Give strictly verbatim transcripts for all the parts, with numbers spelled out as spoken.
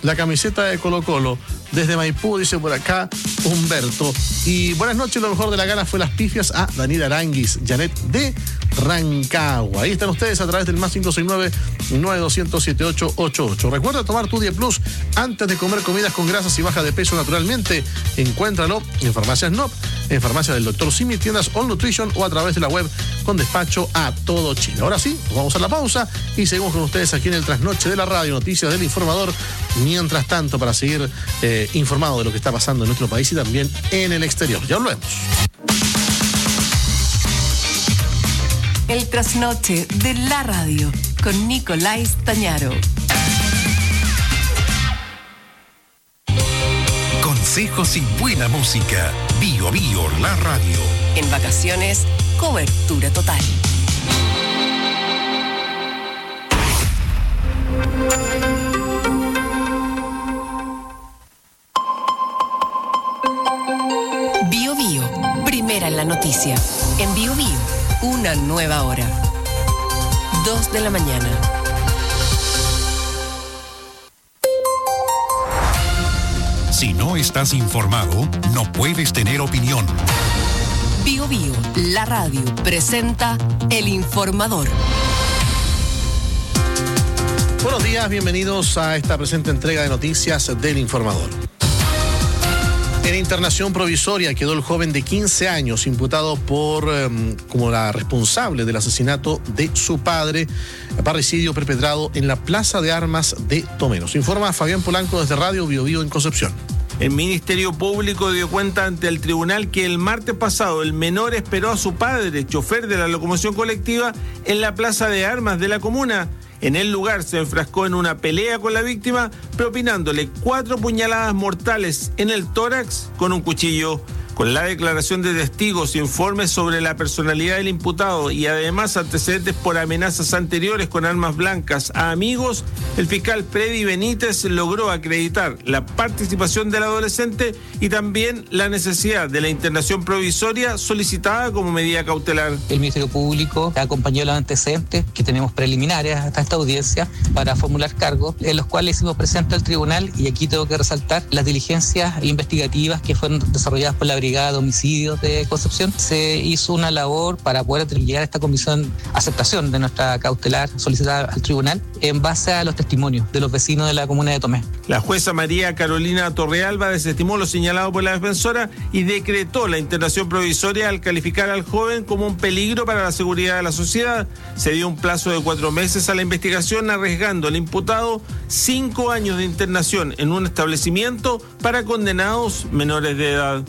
la camiseta de Colo Colo. Desde Maipú, dice por acá Humberto. Y buenas noches, lo mejor de la gala fue las pifias a Daniela Aranguis, Janet de Rancagua. Ahí están ustedes a través del más cinco seis nueve, nueve dos cero, siete ocho ocho ocho. Recuerda tomar tu Día Plus antes de comer comidas con grasas y baja de peso naturalmente. Encuéntralo en Farmacias N O P, en Farmacia del Doctor Simi, tiendas All Nutrition o a través de la web con despacho a todo Chile. Ahora sí, vamos a la pausa y seguimos con ustedes aquí en el Trasnoche de la Radio, noticias del Informador. Mientras tanto, para seguir eh, informado de lo que está pasando en nuestro país y también en el exterior. Ya volvemos. El Trasnoche de la Radio con Nicolás Tañaro. Consejos y buena música. Bio Bio, la radio. En vacaciones, cobertura total. Bio Bio, primera en la noticia. En Bio Bio, una nueva hora. Dos de la mañana. Si no estás informado, no puedes tener opinión. Bio Bio, la radio, presenta El Informador. Buenos días, bienvenidos a esta presente entrega de noticias del Informador. En internación provisoria quedó el joven de quince años imputado por um, como la responsable del asesinato de su padre, parricidio perpetrado en la Plaza de Armas de Tomé. Nos informa Fabián Polanco desde Radio Bio Bio en Concepción. El Ministerio Público dio cuenta ante el tribunal que el martes pasado el menor esperó a su padre, chofer de la locomoción colectiva, en la Plaza de Armas de la comuna. En el lugar se enfrascó en una pelea con la víctima, propinándole cuatro puñaladas mortales en el tórax con un cuchillo. Con la declaración de testigos, informes sobre la personalidad del imputado y además antecedentes por amenazas anteriores con armas blancas a amigos, el fiscal Freddy Benítez logró acreditar la participación del adolescente y también la necesidad de la internación provisoria solicitada como medida cautelar. El Ministerio Público acompañó los antecedentes que tenemos preliminares hasta esta audiencia para formular cargos, en los cuales hicimos presente al tribunal, y aquí tengo que resaltar las diligencias investigativas que fueron desarrolladas por la Brigada de Homicidios de Concepción. Se hizo una labor para poder llegar a esta comisión, aceptación de nuestra cautelar solicitada al tribunal en base a los testimonios de los vecinos de la comuna de Tomé. La jueza María Carolina Torrealba desestimó lo señalado por la defensora y decretó la internación provisoria al calificar al joven como un peligro para la seguridad de la sociedad. Se dio un plazo de cuatro meses a la investigación, arriesgando al imputado cinco años de internación en un establecimiento para condenados menores de edad.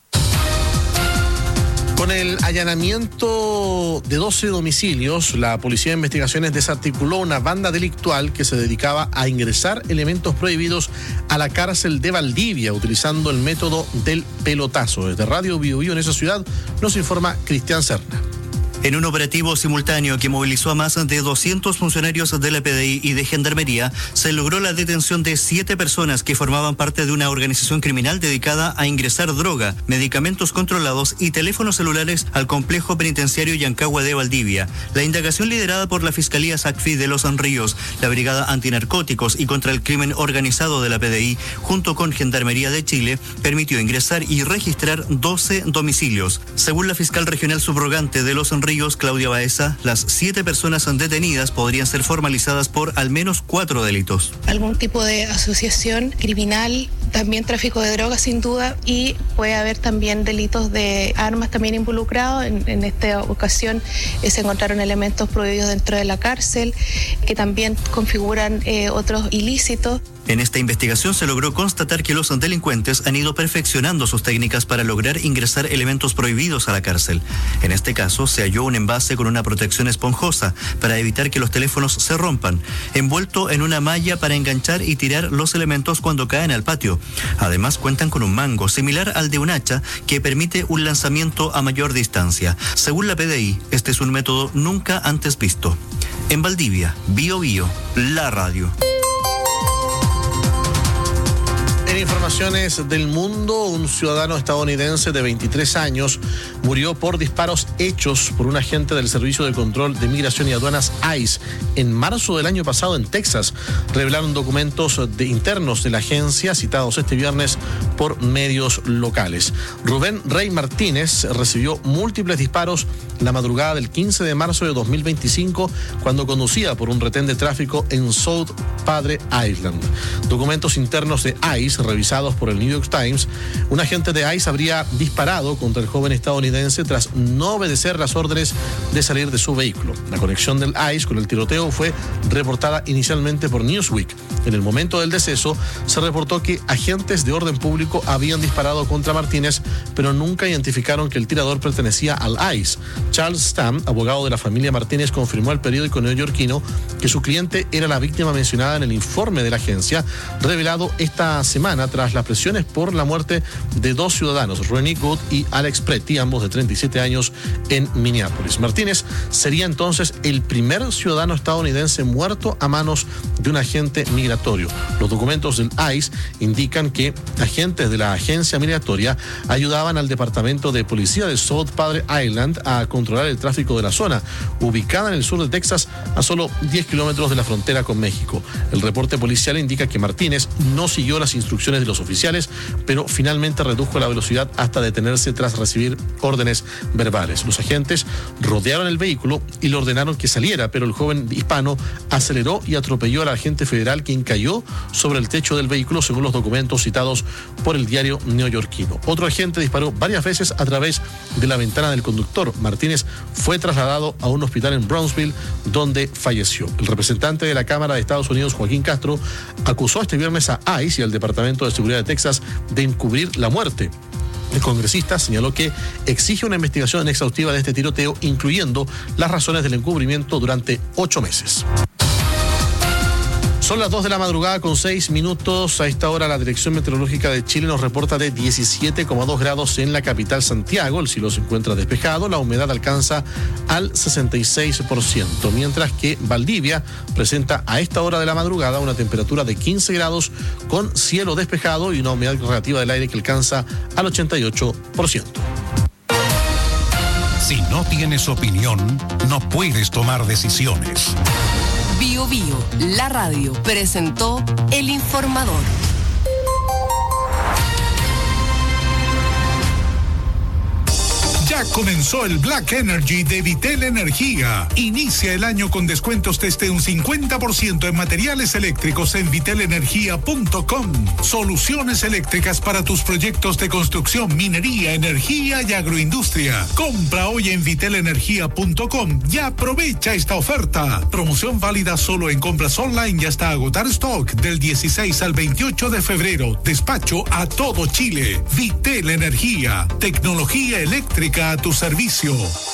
Con el allanamiento de doce domicilios, la Policía de Investigaciones desarticuló una banda delictual que se dedicaba a ingresar elementos prohibidos a la cárcel de Valdivia, utilizando el método del pelotazo. Desde Radio Bio Bio en esa ciudad nos informa Cristian Serna. En un operativo simultáneo que movilizó a más de doscientos funcionarios de la P D I y de Gendarmería, se logró la detención de siete personas que formaban parte de una organización criminal dedicada a ingresar droga, medicamentos controlados y teléfonos celulares al complejo penitenciario Yancagua de Valdivia. La indagación, liderada por la Fiscalía SACFI de Los Ríos, la Brigada Antinarcóticos y contra el Crimen Organizado de la P D I, junto con Gendarmería de Chile, permitió ingresar y registrar doce domicilios. Según la fiscal regional subrogante de Los Ríos, Claudia Baeza, las siete personas detenidas podrían ser formalizadas por al menos cuatro delitos. Algún tipo de asociación criminal, también tráfico de drogas sin duda, y puede haber también delitos de armas también involucrados. En, en esta ocasión eh, se encontraron elementos prohibidos dentro de la cárcel que también configuran eh, otros ilícitos. En esta investigación se logró constatar que los delincuentes han ido perfeccionando sus técnicas para lograr ingresar elementos prohibidos a la cárcel. En este caso, se halló un envase con una protección esponjosa para evitar que los teléfonos se rompan, envuelto en una malla para enganchar y tirar los elementos cuando caen al patio. Además, cuentan con un mango similar al de un hacha que permite un lanzamiento a mayor distancia. Según la P D I, este es un método nunca antes visto. En Valdivia, Bio Bio, la radio. En información informaciones del mundo, un ciudadano estadounidense de veintitrés años murió por disparos hechos por un agente del Servicio de Control de Migración y Aduanas ICE en marzo del año pasado en Texas, revelaron documentos de internos de la agencia citados este viernes por medios locales. Rubén Rey Martínez recibió múltiples disparos la madrugada del quince de marzo de dos mil veinticinco cuando conducía por un retén de tráfico en South Padre Island. Documentos internos de ICE revisados por el New York Times, un agente de ICE habría disparado contra el joven estadounidense tras no obedecer las órdenes de salir de su vehículo. La conexión del ICE con el tiroteo fue reportada inicialmente por Newsweek. En el momento del deceso, se reportó que agentes de orden público habían disparado contra Martínez, pero nunca identificaron que el tirador pertenecía al ICE. Charles Stam, abogado de la familia Martínez, confirmó al periódico neoyorquino que su cliente era la víctima mencionada en el informe de la agencia, revelado esta semana tras las presiones por la muerte de dos ciudadanos, Ronnie Good y Alex Pretty, ambos de treinta y siete años, en Minneapolis. Martínez sería entonces el primer ciudadano estadounidense muerto a manos de un agente migratorio. Los documentos del ICE indican que agentes de la agencia migratoria ayudaban al Departamento de Policía de South Padre Island a controlar el tráfico de la zona, ubicada en el sur de Texas, a solo diez kilómetros de la frontera con México. El reporte policial indica que Martínez no siguió las instrucciones de los oficiales, pero finalmente redujo la velocidad hasta detenerse tras recibir órdenes verbales. Los agentes rodearon el vehículo y le ordenaron que saliera, pero el joven hispano aceleró y atropelló al agente federal, quien cayó sobre el techo del vehículo, según los documentos citados por el diario neoyorquino. Otro agente disparó varias veces a través de la ventana del conductor. Martínez fue trasladado a un hospital en Brownsville, donde falleció. El representante de la Cámara de Estados Unidos, Joaquín Castro, acusó este viernes a ICE y al Departamento de Seguridad de Texas de encubrir la muerte. El congresista señaló que exige una investigación exhaustiva de este tiroteo, incluyendo las razones del encubrimiento durante ocho meses. Son las dos de la madrugada con seis minutos. A esta hora la Dirección Meteorológica de Chile nos reporta de diecisiete coma dos grados en la capital Santiago. El cielo se encuentra despejado, la humedad alcanza al sesenta y seis por ciento, mientras que Valdivia presenta a esta hora de la madrugada una temperatura de quince grados con cielo despejado y una humedad relativa del aire que alcanza al ochenta y ocho por ciento. Si no tienes opinión, no puedes tomar decisiones. Bio Bio, la radio, presentó El Informador. Ya comenzó el Black Energy de Vitel Energía. Inicia el año con descuentos desde un cincuenta por ciento en materiales eléctricos en vitel energía punto com. Soluciones eléctricas para tus proyectos de construcción, minería, energía y agroindustria. Compra hoy en vitel energía punto com y aprovecha esta oferta. Promoción válida solo en compras online y hasta agotar stock del dieciséis al veintiocho de febrero. Despacho a todo Chile. Vitel Energía. Tecnología eléctrica a tu servicio.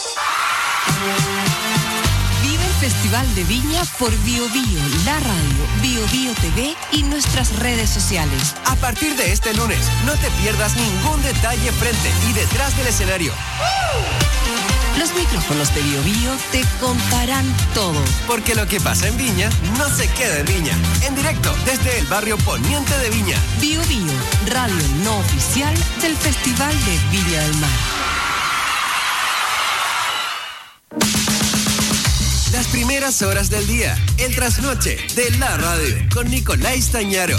Vive el Festival de Viña por Bio Bio, la radio, Bio Bio T V y nuestras redes sociales. A partir de este lunes, no te pierdas ningún detalle frente y detrás del escenario. Los micrófonos de Bio Bio te contarán todo. Porque lo que pasa en Viña no se queda en Viña. En directo desde el barrio poniente de Viña. Bio Bio, radio no oficial del Festival de Viña del Mar. Las primeras horas del día, el trasnoche de la radio, con Nicolás Tañaro.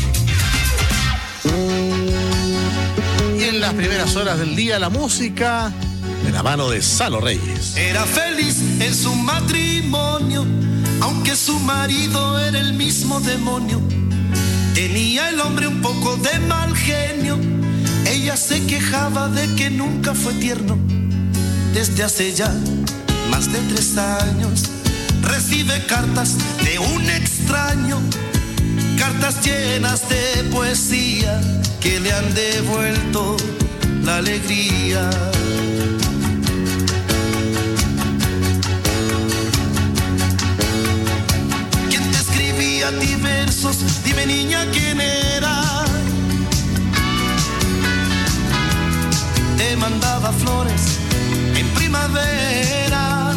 Y en las primeras horas del día, la música de la mano de Salo Reyes. Era feliz en su matrimonio, aunque su marido era el mismo demonio. Tenía el hombre un poco de mal genio, ella se quejaba de que nunca fue tierno. Desde hace ya más de tres años recibe cartas de un extraño, cartas llenas de poesía que le han devuelto la alegría. ¿Quién te escribía a ti versos? Dime, niña, ¿quién era? Te mandaba flores en primavera.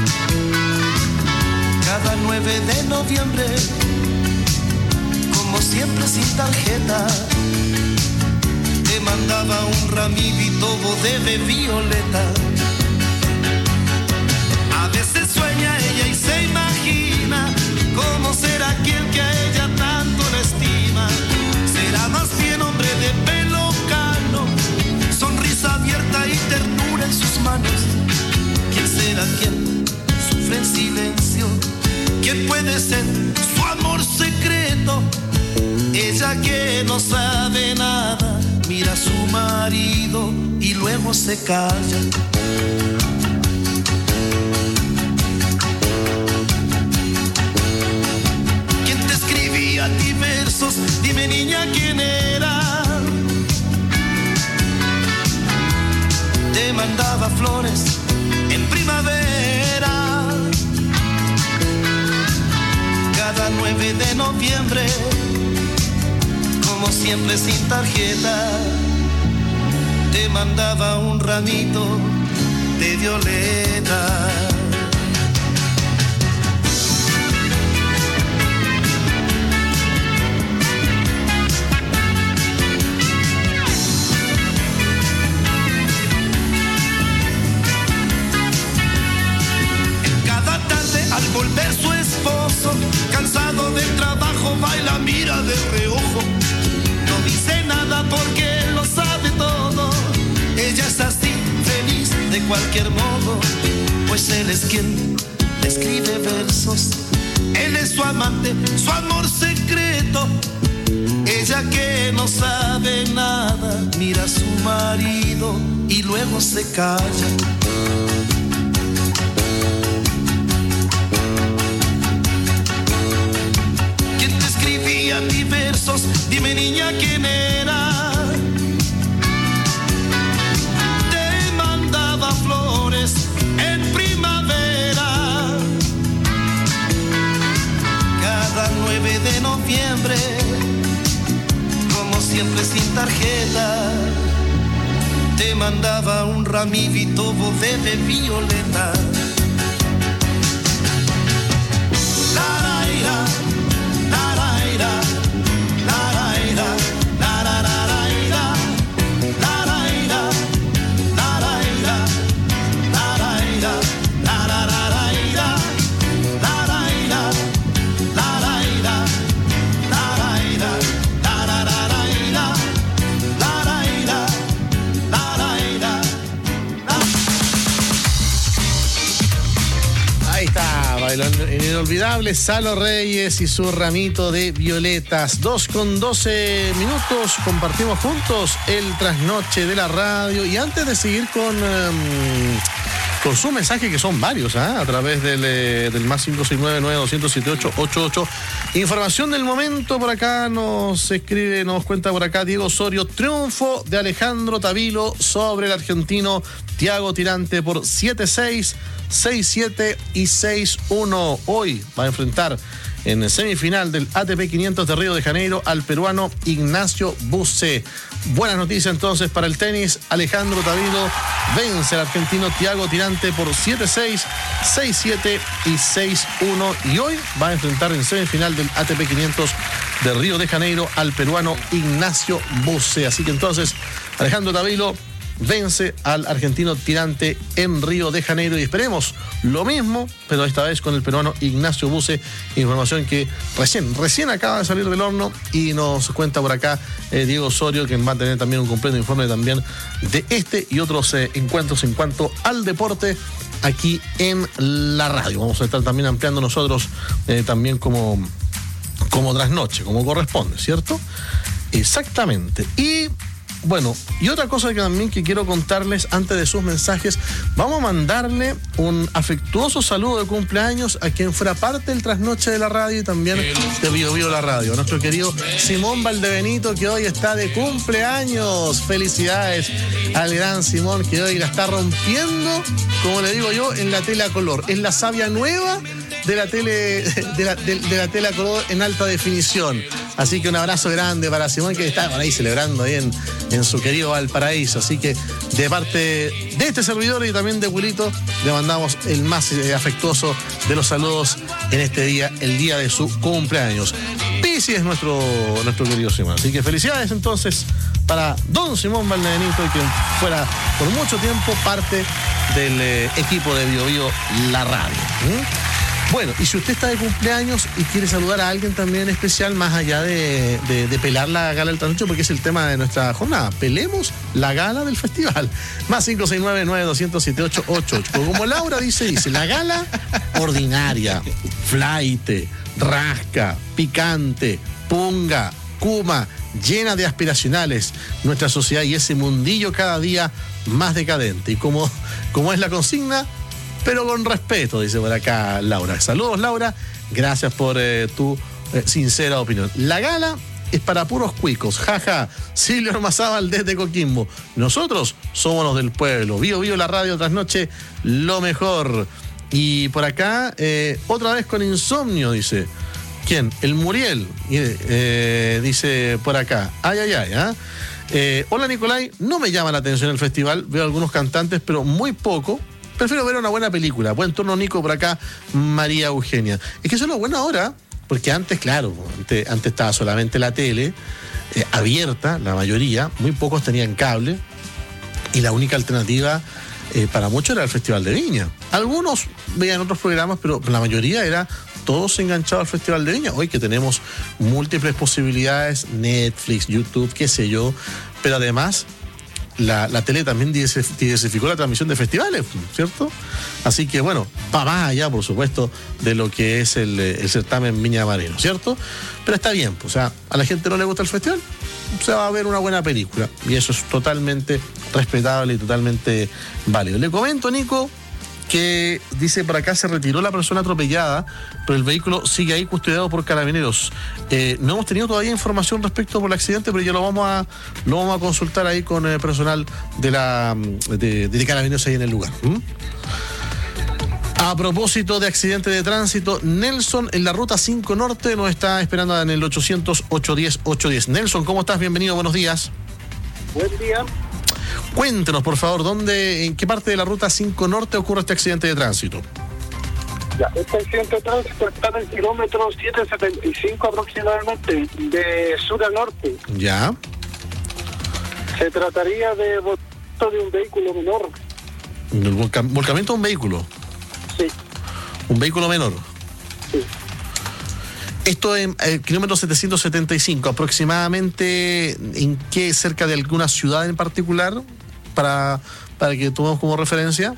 Cada nueve de noviembre, como siempre sin tarjeta. Te mandaba un ramito de violeta. A veces sueña ella y se imagina cómo será aquel que a ella tanto la estima. Será más bien hombre de pelo cano, sonrisa abierta y ternura en sus manos. ¿Quién será quien sufre en silencio? ¿Quién puede ser su amor secreto? Ella que no sabe nada, mira a su marido y luego se calla. ¿Quién te escribía a ti versos? Dime, niña, ¿quién era? Te mandaba flores en primavera. Cada nueve de noviembre, como siempre sin tarjeta, te mandaba un ramito de violeta. Cada tarde al volver su esposo, cansado del trabajo, baila, mira de reojo. No dice nada porque lo sabe todo. Ella es así, feliz de cualquier modo, pues él es quien le escribe versos. Él es su amante, su amor secreto. Ella que no sabe nada, mira a su marido y luego se calla. ¿Quién te escribía a ti versos? Dime, niña, ¿quién era? Te mandaba flores en primavera. Cada nueve de noviembre, como siempre sin tarjeta, te mandaba un ramito de violeta. Laraira, laraira, laraira, lararaira, laraira, laraira, laraira, lararaira, laraira, laraira, laraira, lararaira, laraira, laraira. Ahí está, bailó el inolvidable Salo Reyes y su ramito de violetas. dos con doce minutos, compartimos juntos el trasnoche de la radio. Y antes de seguir con, um, con su mensaje, que son varios, ¿eh? a través del, eh, del más cinco seis nueve, nueve dos cero siete ocho ocho ocho. Información del momento, por acá nos escribe, nos cuenta por acá Diego Osorio, triunfo de Alejandro Tavilo sobre el argentino Thiago Tirante por siete seis, seis siete y seis uno. Hoy va a enfrentar en el semifinal del A T P quinientos de Río de Janeiro al peruano Ignacio Buse. Buenas noticias entonces para el tenis. Alejandro Tavilo vence al argentino Thiago Tirante por siete seis, seis siete y seis uno. Y hoy va a enfrentar en semifinal del A T P quinientos de Río de Janeiro al peruano Ignacio Buse. Así que entonces Alejandro Tavilo vence al argentino Tirante en Río de Janeiro y esperemos lo mismo, pero esta vez con el peruano Ignacio Buse. Información que recién, recién acaba de salir del horno y nos cuenta por acá eh, Diego Osorio, que va a tener también un completo informe también de este y otros eh, encuentros en cuanto al deporte aquí en la radio. Vamos a estar también ampliando nosotros eh, también como, como trasnoche, como corresponde, ¿cierto? Exactamente. Y bueno, y otra cosa que también que quiero contarles antes de sus mensajes, vamos a mandarle un afectuoso saludo de cumpleaños a quien fuera parte del trasnoche de la radio y también de Bio Bio la radio, nuestro querido Simón Valdebenito, que hoy está de cumpleaños. Felicidades al gran Simón, que hoy la está rompiendo, como le digo yo, en la tele a color. Es la savia nueva de la tele de la, de, de la tele a color en alta definición. Así que un abrazo grande para Simón, que está por ahí celebrando ahí en, en su querido Valparaíso. Así que de parte de este servidor y también de Wilito, le mandamos el más afectuoso de los saludos en este día, el día de su cumpleaños. sí es nuestro, nuestro querido Simón. Así que felicidades entonces para don Simón Valdebenito, que fuera por mucho tiempo parte del eh, equipo de Bio Bio La Radio. ¿Mm? Bueno, y si usted está de cumpleaños y quiere saludar a alguien también especial, más allá de, de, de pelar la gala del trasnoche, porque es el tema de nuestra jornada, pelemos la gala del festival. Más cinco seis nueve, nueve dos cero cero, siete ocho ocho ocho. Como Laura dice, dice, la gala ordinaria, flaite, rasca, picante, punga, kuma, llena de aspiracionales, nuestra sociedad y ese mundillo cada día más decadente. Y como, como es la consigna, pero con respeto, dice por acá Laura. Saludos, Laura. Gracias por eh, tu eh, sincera opinión. La gala es para puros cuicos. Jaja. Silvio Ormazábal desde Coquimbo. Nosotros somos los del pueblo. Bio Bio La Radio trasnoche, lo mejor. Y por acá, eh, otra vez con insomnio, dice. ¿Quién? El Muriel. Eh, dice por acá. Ay, ay, ay. ¿eh? Eh, hola, Nicolai. No me llama la atención el festival. Veo algunos cantantes, pero muy poco. Prefiero ver una buena película. Buen turno, Nico, por acá, María Eugenia. Es que eso es lo bueno ahora, porque antes, claro, antes, antes estaba solamente la tele eh, abierta, la mayoría, muy pocos tenían cable, y la única alternativa eh, para muchos era el Festival de Viña. Algunos veían otros programas, pero la mayoría era todos enganchados al Festival de Viña. Hoy que tenemos múltiples posibilidades, Netflix, YouTube, qué sé yo, pero además La, la tele también diversificó la transmisión de festivales, ¿cierto? Así que bueno, va más allá, por supuesto, de lo que es el, el certamen Viña Marino, ¿cierto? Pero está bien, pues, o sea, a la gente no le gusta el festival, se va a ver una buena película, y eso es totalmente respetable y totalmente válido. Le comento, Nico, que dice por acá, se retiró la persona atropellada, pero el vehículo sigue ahí custodiado por carabineros. Eh, no hemos tenido todavía información respecto por el accidente, pero ya lo vamos a lo vamos a consultar ahí con el personal de la de, de carabineros ahí en el lugar. ¿Mm? A propósito de accidente de tránsito, Nelson en la ruta cinco Norte nos está esperando en el ochocientos, ochocientos diez, ochocientos diez. Nelson, ¿cómo estás? Bienvenido, buenos días. Buen día. Cuéntenos, por favor, ¿dónde, en qué parte de la ruta cinco Norte ocurre este accidente de tránsito? Ya, este accidente de tránsito está en el kilómetro setecientos setenta y cinco aproximadamente, de sur a norte. Ya. Se trataría de volcamiento de un vehículo menor. ¿El volca- volcamiento de un vehículo? Sí. ¿Un vehículo menor? Sí. Esto en el kilómetro setecientos setenta y cinco, aproximadamente, ¿en qué? ¿Cerca de alguna ciudad en particular? Para, para que tomemos como referencia.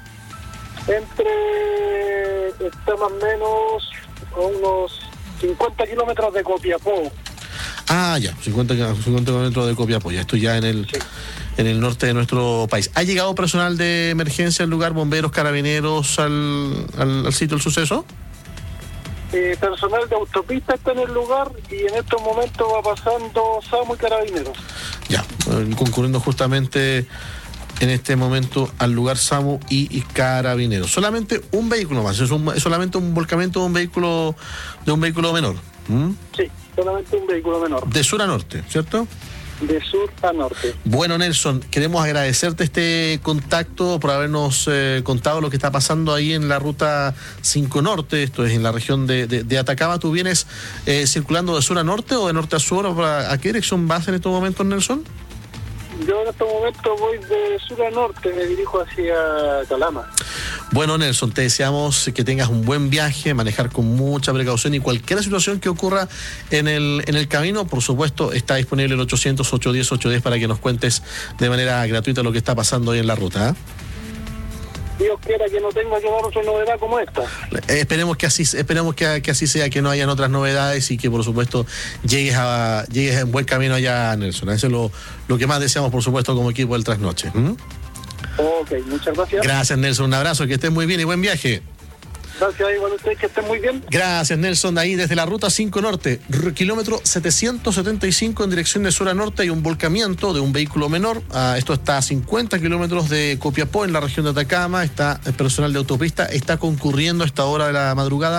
Entre, está más o menos a unos cincuenta kilómetros de Copiapó. Ah, ya, cincuenta kilómetros de Copiapó, ya estoy ya en el, sí. en el norte de nuestro país. ¿Ha llegado personal de emergencia al lugar, bomberos, carabineros al, al, al sitio del suceso? Eh, personal de autopista está en el lugar y en estos momentos va pasando SAMU y carabineros. Ya, concurriendo justamente en este momento al lugar SAMU y, y carabineros. Solamente un vehículo más, es, un, es solamente un volcamiento de un vehículo de un vehículo menor. ¿Mm? Sí, solamente un vehículo menor. De sur a norte, ¿cierto? De sur a norte. Bueno, Nelson, queremos agradecerte este contacto por habernos eh, contado lo que está pasando ahí en la ruta cinco Norte, esto es en la región de, de, de Atacama. ¿Tú vienes eh, circulando de sur a norte o de norte a sur? ¿A qué dirección vas en estos momentos, Nelson? Yo en estos momentos voy de sur a norte, me dirijo hacia Calama. Bueno, Nelson, te deseamos que tengas un buen viaje, manejar con mucha precaución y cualquier situación que ocurra en el, en el camino, por supuesto, está disponible el ochocientos, ochocientos diez, ochocientos diez para que nos cuentes de manera gratuita lo que está pasando hoy en la ruta. ¿eh? Dios quiera que no tenga que dar otra novedad como esta. Eh, esperemos que así esperemos que, que así sea, que no hayan otras novedades y que por supuesto llegues a llegues en buen camino allá, Nelson. Eso es lo, lo que más deseamos, por supuesto, como equipo del Trasnoche. ¿Mm? Ok, muchas gracias. Gracias, Nelson. Un abrazo, que estés muy bien y buen viaje. Gracias, igual a ustedes, que estén muy bien. Gracias, Nelson. Ahí desde la ruta cinco Norte, kilómetro setecientos setenta y cinco en dirección de sur a norte, hay un volcamiento de un vehículo menor. Ah, esto está a cincuenta kilómetros de Copiapó, en la región de Atacama. Está el personal de autopista, está concurriendo a esta hora de la madrugada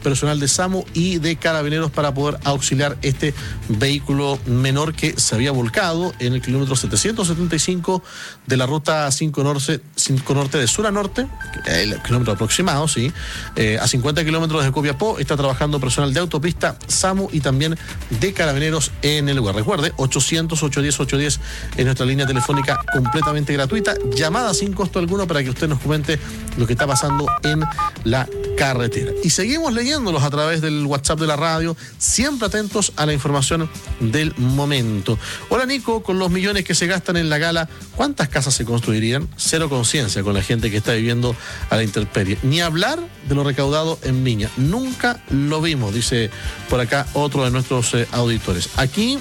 personal de SAMU y de Carabineros para poder auxiliar este vehículo menor que se había volcado en el kilómetro setecientos setenta y cinco de la ruta cinco Norte, cinco Norte de sur a norte, el kilómetro aproximado, sí, eh, a cincuenta kilómetros de Copiapó. Está trabajando personal de autopista, SAMU y también de Carabineros en el lugar. Recuerde, ochocientos, ochocientos diez, ochocientos diez es nuestra línea telefónica completamente gratuita, llamada sin costo alguno para que usted nos comente lo que está pasando en la carretera. Y seguimos leyéndolos a través del WhatsApp de la radio, siempre atentos a la información del momento. Hola Nico, con los millones que se gastan en la gala, ¿cuántas casas se construirían? Cero conciencia con la gente que está viviendo a la intemperie. Ni hablar de lo recaudado en Viña. Nunca lo vimos, dice por acá otro de nuestros eh, auditores. Aquí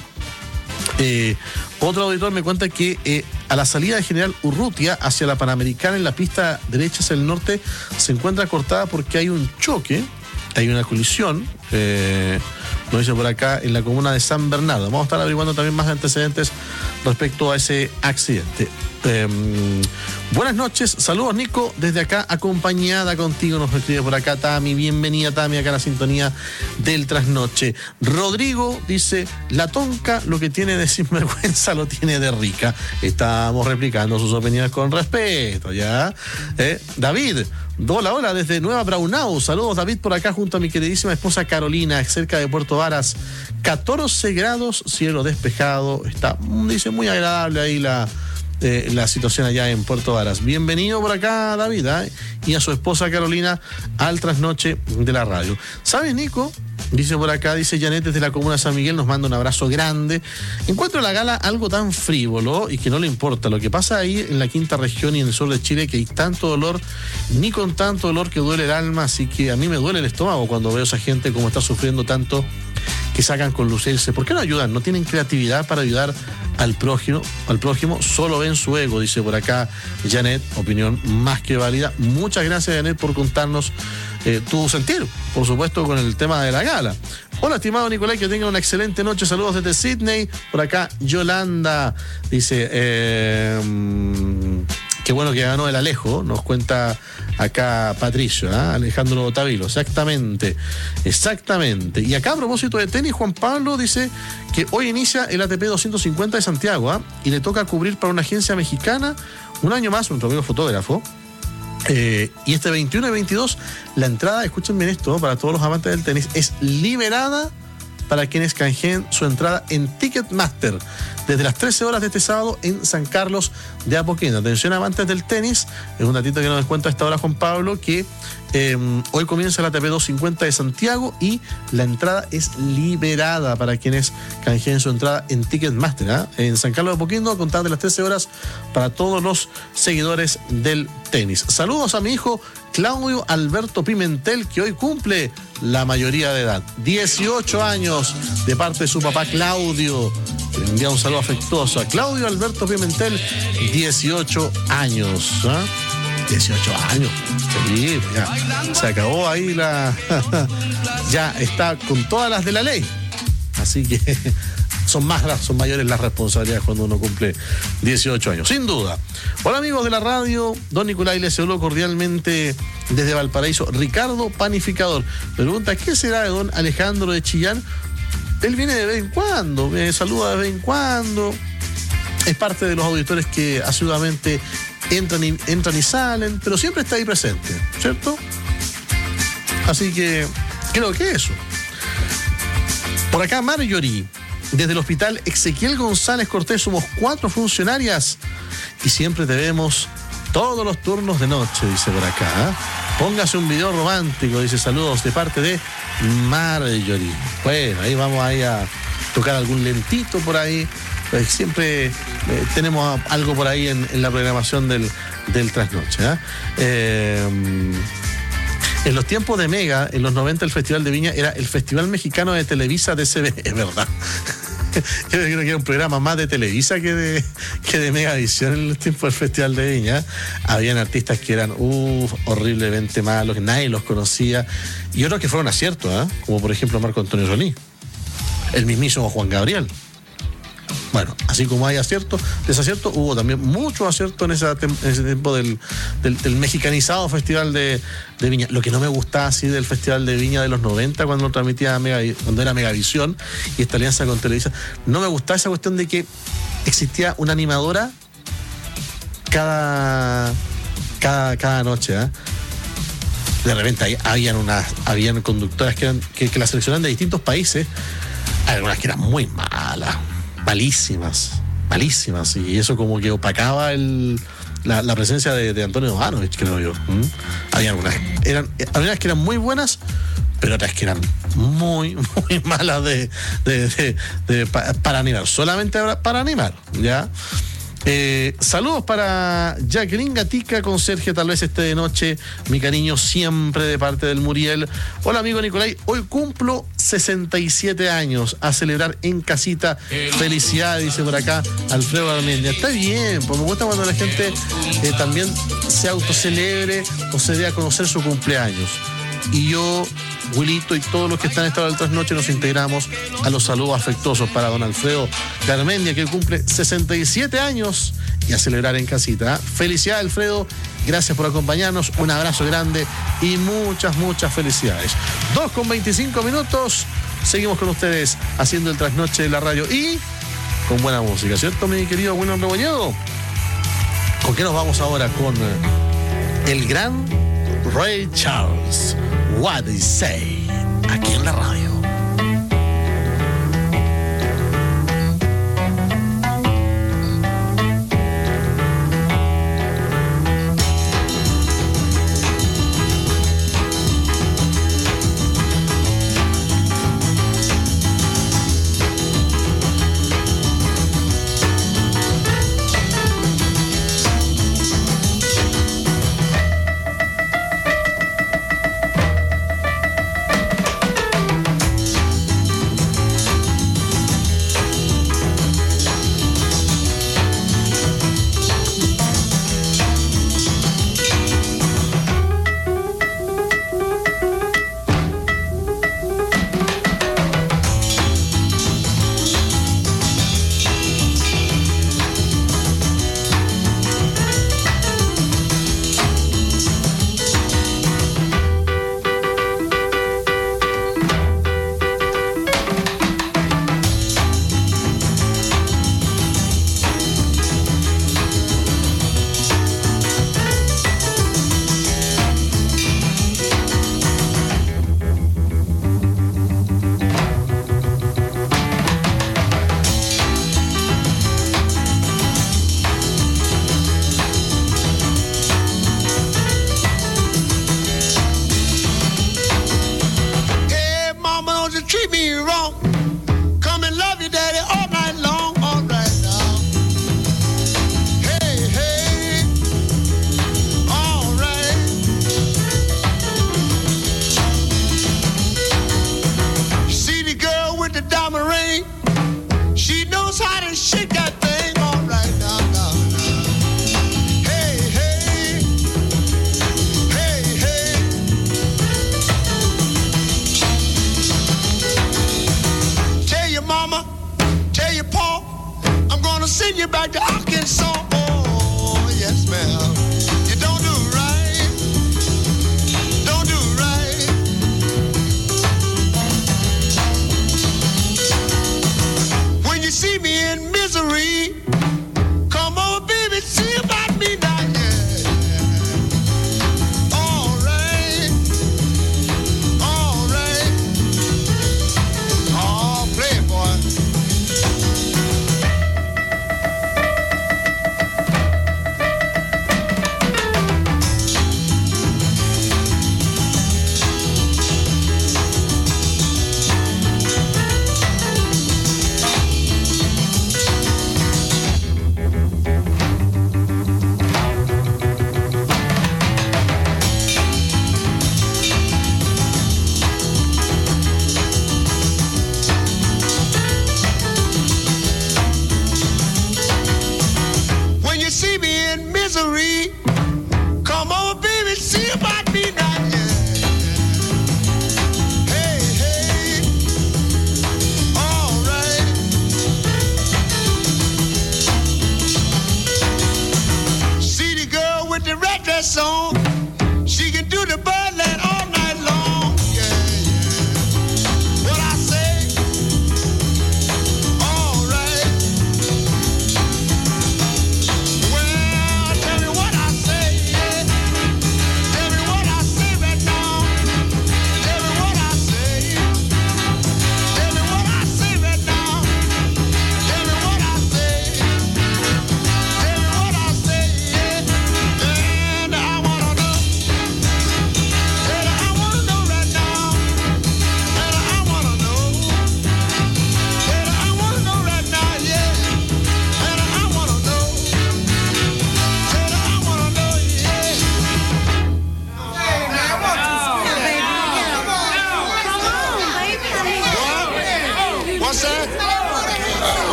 Eh, otro auditor me cuenta que eh, a la salida de General Urrutia hacia la Panamericana en la pista derecha hacia el norte se encuentra cortada porque hay un choque, hay una colisión, eh, nos dice por acá, en la comuna de San Bernardo. Vamos a estar averiguando también más antecedentes respecto a ese accidente. Eh, buenas noches, saludos Nico, desde acá acompañada contigo, nos escribe por acá Tami, bienvenida Tami acá a la sintonía del trasnoche. Rodrigo dice, la tonca lo que tiene de sinvergüenza lo tiene de rica. Estamos replicando sus opiniones con respeto, ¿ya? Eh, David, hola, hola, desde Nueva Braunau, saludos David por acá junto a mi queridísima esposa Carolina, cerca de Puerto Varas, catorce grados, cielo despejado, está, dice, muy agradable ahí la... Eh, la situación allá en Puerto Varas. Bienvenido por acá, David, ¿eh? Y a su esposa Carolina al trasnoche de la radio. ¿Sabes, Nico? Dice por acá, dice Janet desde la comuna de San Miguel, nos manda un abrazo grande. Encuentro la gala algo tan frívolo y que no le importa lo que pasa ahí en la quinta región y en el sur de Chile, que hay tanto dolor, ni con tanto dolor que duele el alma, así que a mí me duele el estómago cuando veo a esa gente como está sufriendo tanto, que sacan con lucirse. ¿Por qué no ayudan? No tienen creatividad para ayudar al prójimo, al prójimo, solo ven su ego, dice por acá Janet, opinión más que válida. Muchas gracias, Janet, por contarnos eh, tu sentir, por supuesto, con el tema de la gala. Hola, estimado Nicolás, que tengan una excelente noche, saludos desde Sydney. Por acá Yolanda dice, eh, qué bueno que ganó el Alejo, nos cuenta acá Patricio, ¿eh? Alejandro Tavilo, exactamente, exactamente. Y acá a propósito de tenis, Juan Pablo dice que hoy inicia el A T P doscientos cincuenta de Santiago, ¿eh? Y le toca cubrir para una agencia mexicana un año más, nuestro amigo fotógrafo. Eh, y este veintiuno y veintidós, la entrada, escuchen bien esto, para todos los amantes del tenis, es liberada para quienes canjeen su entrada en Ticketmaster desde las trece horas de este sábado en San Carlos de Apoquindo. Atención, amantes del tenis, es un datito que nos descuenta a esta hora Juan Pablo, que eh, hoy comienza la A T P doscientos cincuenta de Santiago y la entrada es liberada para quienes canjeen su entrada en Ticketmaster, ¿eh? En San Carlos de Apoquindo, a contar de las trece horas para todos los seguidores del tenis. Saludos a mi hijo Claudio Alberto Pimentel, que hoy cumple la mayoría de edad, dieciocho años, de parte de su papá Claudio. Le envía un saludo afectuoso a Claudio Alberto Pimentel, dieciocho años. ¿eh? dieciocho años. Sí, ya se acabó ahí la... ya está con todas las de la ley. Así que son más, son mayores las responsabilidades cuando uno cumple dieciocho años, sin duda. Hola amigos de la radio, don Nicolás, les saludo cordialmente desde Valparaíso. Ricardo Panificador pregunta, ¿qué será de don Alejandro de Chillán? Él viene de vez en cuando, me saluda de vez en cuando, es parte de los auditores que asiduamente entran y, entran y salen, pero siempre está ahí presente, ¿cierto? Así que creo que eso. Por acá Marjorie, desde el hospital Ezequiel González Cortés, somos cuatro funcionarias y siempre te vemos todos los turnos de noche, dice por acá. ¿eh? Póngase un video romántico, dice, saludos de parte de Marjorie. Bueno, ahí vamos ahí a tocar algún lentito por ahí. Pues siempre eh, tenemos algo por ahí en, en la programación del, del trasnoche. ¿eh? Eh, en los tiempos de Mega, en los noventa, el Festival de Viña era el Festival Mexicano de Televisa de C B, es verdad. Yo creo que era un programa más de Televisa que de, que de Megavisión en los tiempos del Festival de Viña. Habían artistas que eran uh, horriblemente malos, que nadie los conocía, y otros que fueron aciertos, ¿eh? Como por ejemplo Marco Antonio Solís, el mismísimo Juan Gabriel. Bueno, así como hay acierto, desacierto, hubo también mucho acierto en, esa, en ese tiempo del, del, del mexicanizado Festival de, de Viña. Lo que no me gustaba así del Festival de Viña de los noventa, cuando lo transmitía Mega, cuando era Megavisión y esta alianza con Televisa, no me gustaba esa cuestión de que existía una animadora cada, cada, cada noche, ¿eh? De repente habían unas, habían conductoras que, eran, que, que las seleccionaban de distintos países, algunas que eran muy malas, malísimas, malísimas, y eso como que opacaba el, la, la presencia de, de Antonio Jovanovich, creo yo. ¿Mm? Había algunas, eran, algunas que eran muy buenas, pero otras que eran muy, muy malas de, de, de, de, pa, para animar, solamente para animar, ¿ya? Eh, saludos para Jacqueline Gatica, conserje, tal vez esté de noche, mi cariño siempre de parte del Muriel. Hola amigo Nicolai, hoy cumplo sesenta y siete años, a celebrar en casita. Felicidades, dice por acá Alfredo Garmendia. Está bien, pues me gusta cuando la gente eh, también se autocelebre o se dé a conocer su cumpleaños. Y yo, Wilito y todos los que están esta hora del trasnoche nos integramos a los saludos afectuosos para don Alfredo Garmendia, que cumple sesenta y siete años y a celebrar en casita. Felicidades, Alfredo, gracias por acompañarnos, un abrazo grande y muchas, muchas felicidades. dos con veinticinco minutos, seguimos con ustedes haciendo el trasnoche de la radio y con buena música, ¿cierto, mi querido William Reboñedo? ¿Con qué nos vamos ahora? Con el gran Ray Charles, What They Say, aquí en la radio.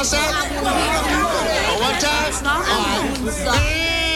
What's that? Oh, one time? All right.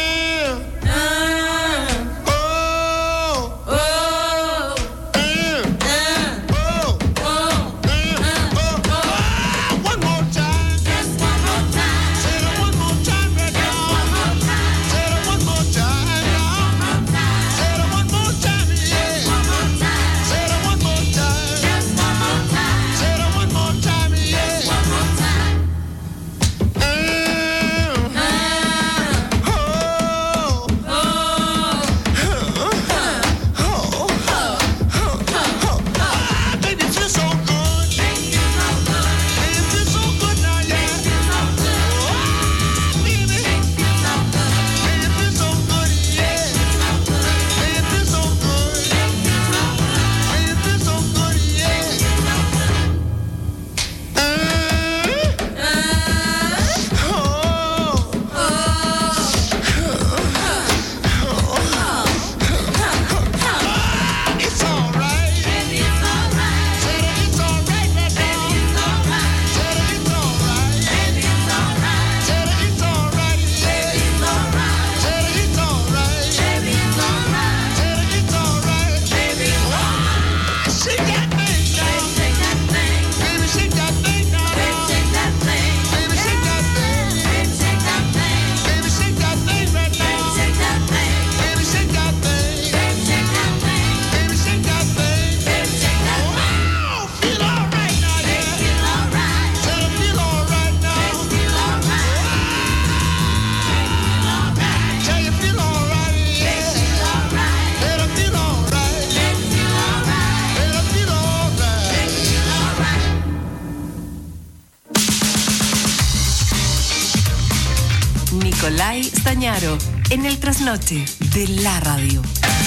Nicolai Stañaro, en el trasnoche de la radio.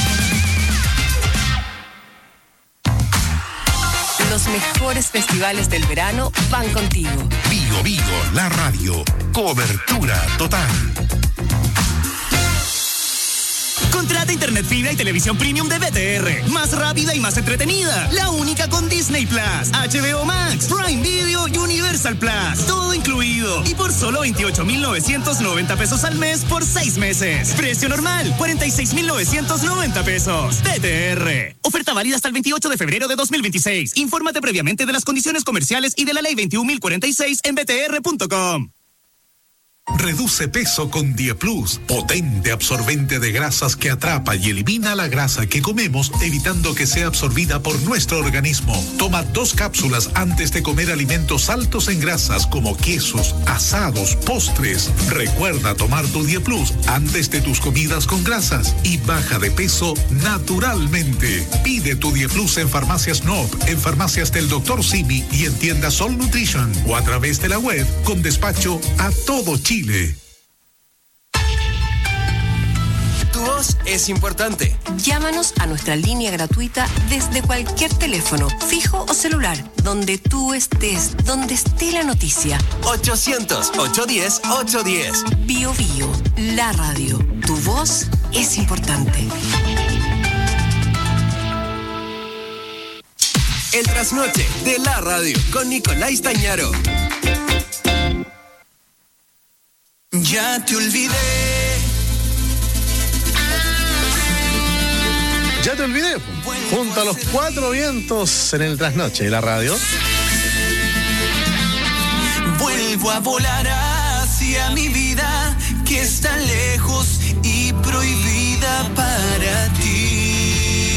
Los mejores festivales del verano van contigo. Bio Bio, la radio. Cobertura total. Contrata internet fibra y televisión premium de B T R. Más rápida y más entretenida. La única con Disney Plus, H B O Max, Prime Video y Universal Plus. Todo incluido. Y por solo veintiocho mil novecientos noventa pesos al mes por seis meses. Precio normal, cuarenta y seis mil novecientos noventa pesos. B T R. Oferta válida hasta el veintiocho de febrero de dos mil veintiséis. Infórmate previamente de las condiciones comerciales y de la ley veintiún mil cuarenta y seis en b t r punto com. Reduce peso con Dieplus, potente absorbente de grasas que atrapa y elimina la grasa que comemos, evitando que sea absorbida por nuestro organismo. Toma dos cápsulas antes de comer alimentos altos en grasas como quesos, asados, postres. Recuerda tomar tu Dieplus antes de tus comidas con grasas y baja de peso naturalmente. Pide tu Dieplus en Farmacias N O P, en Farmacias del doctor Simi y en tiendas Sol Nutrition o a través de la web con despacho a todo Chile. Tu voz es importante. Llámanos a nuestra línea gratuita desde cualquier teléfono, fijo o celular, donde tú estés, donde esté la noticia. ochocientos, ochocientos diez, ochocientos diez. Bio Bio, la radio. Tu voz es importante. El trasnoche de la radio con Nicolai Stañaro. Ya te olvidé. Ya te olvidé. Junto a los cuatro vientos en el trasnoche de la radio. Vuelvo a volar hacia mi vida, que está lejos y prohibida para ti.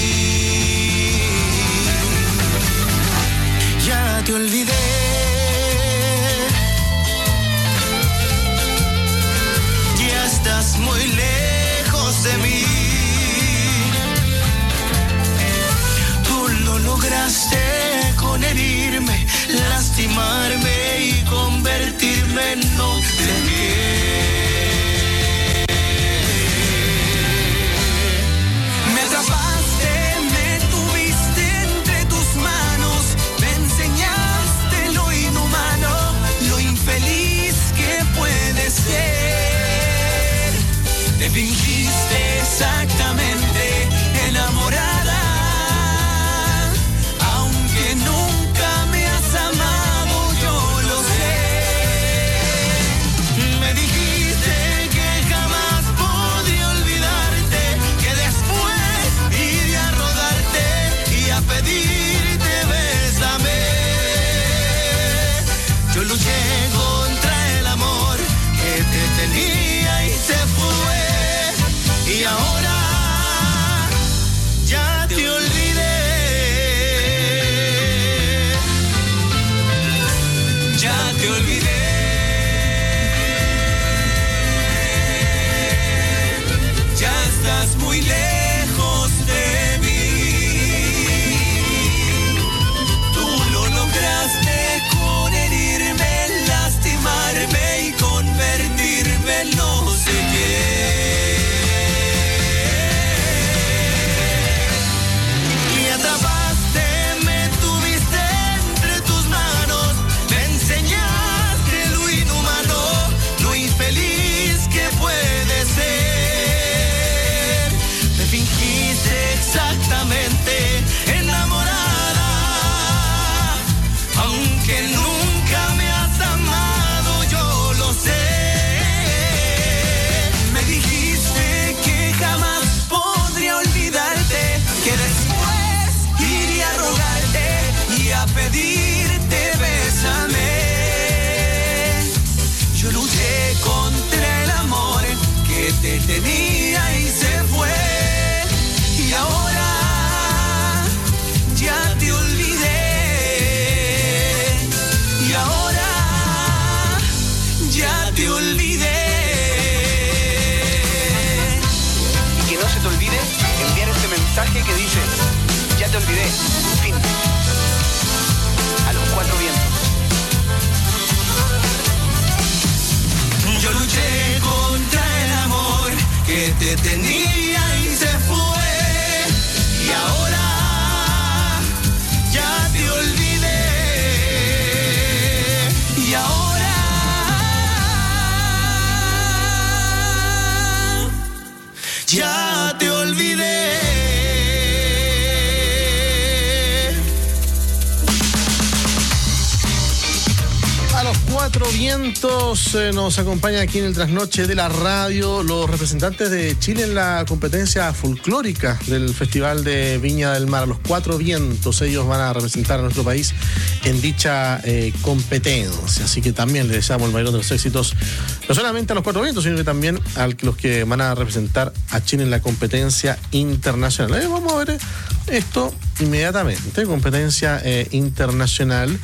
Ya te olvidé. Ya estás muy lejos de mí. Tú lo lograste con herirme, lastimarme y convertirme en no sé qué. Me atrapaste, me tuviste entre tus manos, me enseñaste luché contra el amor que te tenía y se fue. Y ahora ya te olvidé. Ya te olvidé. Ya estás muy lejos de mí. Tú lo lograste con herirme, lastimarme y convertirme en no sé qué. Y atrapaste, me tuviste entre tus manos, me enseñaste lo inhumano, lo infeliz que puede ser. Me fingiste exactamente enamorada, aunque nunca me has amado, yo lo sé. Me dijiste que jamás podría olvidarte, que después iría a rogarte y a pedirte bésame. Yo luché contra el amor que te tenía y se fue. Y ahora ya te olvidé. Y ahora ya te olvidé. Y que no se te olvide enviar este mensaje que dice: ya te olvidé, fin. A los cuatro vientos. Yo luché contra el amor que te tenía y se fue. Y ahora ya te olvidé. Y ahora ya te olvidé. A los cuatro vientos eh, nos acompaña aquí en el trasnoche de la radio los representantes de Chile en la competencia folclórica del Festival de Viña del Mar. A los cuatro vientos, ellos van a representar a nuestro país en dicha eh, competencia. Así que también les deseamos el mayor de los éxitos, no solamente a los cuatro vientos, sino que también a los que van a representar a Chile en la competencia internacional. Eh, vamos a ver esto inmediatamente. Competencia eh, internacional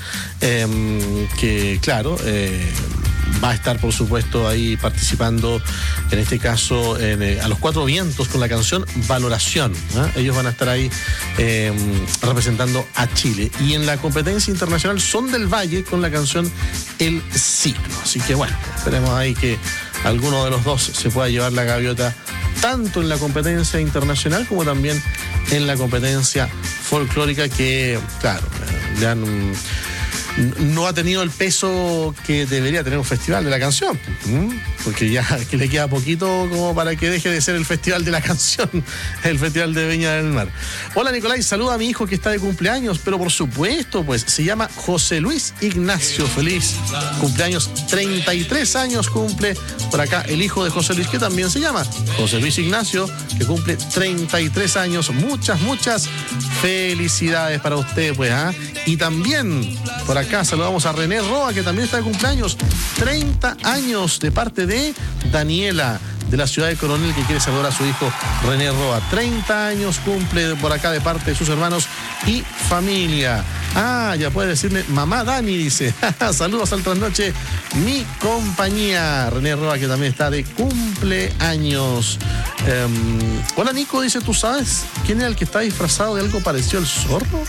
eh, que, claro, eh, va a estar, por supuesto, ahí participando, en este caso, en, eh, a los cuatro vientos con la canción Valoración. ¿eh? Ellos van a estar ahí eh, representando a Chile. Y en la competencia internacional Son del Valle con la canción El Ciclo. Así que, bueno, esperemos ahí que alguno de los dos se pueda llevar la gaviota, tanto en la competencia internacional como también en la competencia folclórica, que, claro, le han... no ha tenido el peso que debería tener un festival de la canción, porque ya que le queda poquito como para que deje de ser el festival de la canción, el Festival de Viña del Mar. Hola, Nicolás, saluda a mi hijo que está de cumpleaños, pero por supuesto, pues se llama José Luis Ignacio. Feliz cumpleaños, treinta y tres años cumple por acá el hijo de José Luis, que también se llama José Luis Ignacio, que cumple treinta y tres años. Muchas, muchas felicidades para usted, pues, ¿ah? Y también por acá saludamos a René Roa, que también está de cumpleaños, treinta años, de parte de Daniela, de la ciudad de Coronel, que quiere saludar a su hijo René Roa. treinta años cumple por acá de parte de sus hermanos y familia. Ah, ya puede decirle mamá Dani, dice. Saludos al trasnoche, mi compañía. René Roa, que también está de cumpleaños. Um, hola, Nico, dice, ¿tú sabes quién es el que está disfrazado de algo parecido al zorro?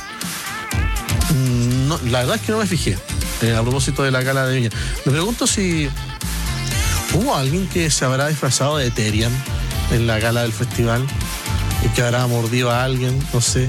No, la verdad es que no me fijé, eh, a propósito de la gala de Viña. Me pregunto si hubo alguien que se habrá disfrazado de Terian en la gala del festival y que habrá mordido a alguien, no sé.